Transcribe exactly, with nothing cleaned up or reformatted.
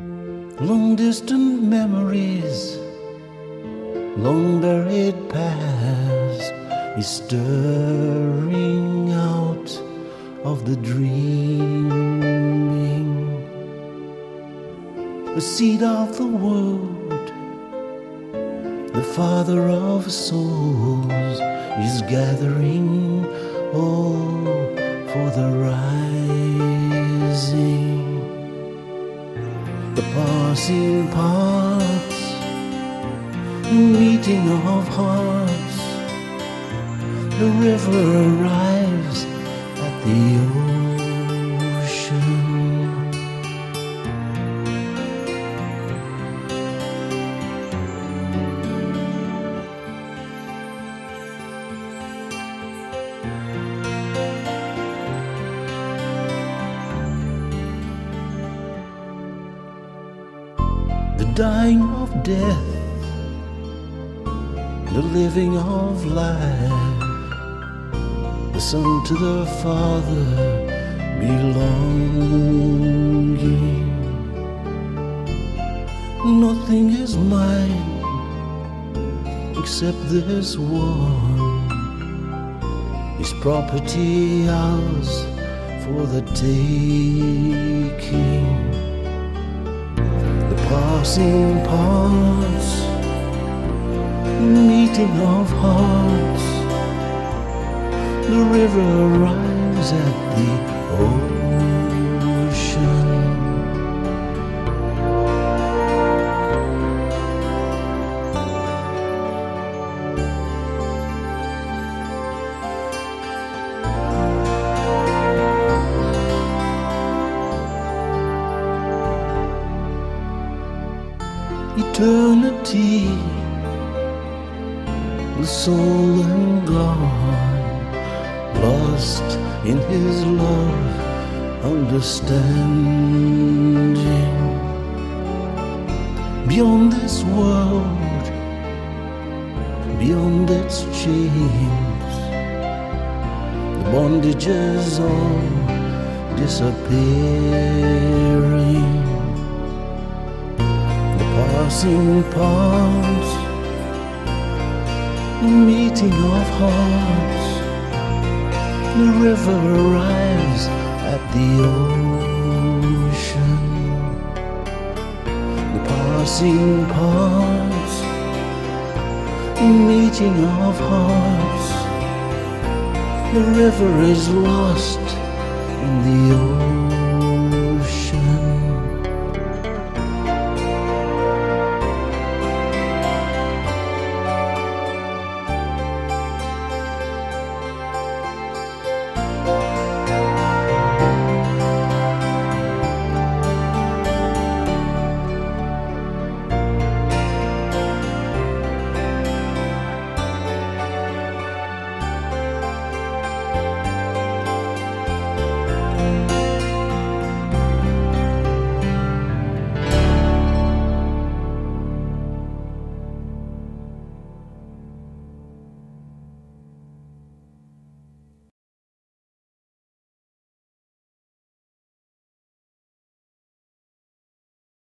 Long distant memories, long buried past is stirring out of the dreaming. The seed of the word, the father of souls, is gathering all for the rising. The passing parts, the meeting of hearts, the river arrives at the ocean. The dying of death, the living of life, the Son to the Father belonging. Nothing is mine except this one, his property ours for the taking. Passing parts, meeting of hearts, the river arrives at the ocean. Eternity, the soul and God, lost in his love, understanding. Beyond this world, beyond its chains, the bondages all disappearing. Passing parts, meeting of hearts, the river arrives at the ocean. The passing parts, meeting of hearts, the river is lost in the ocean.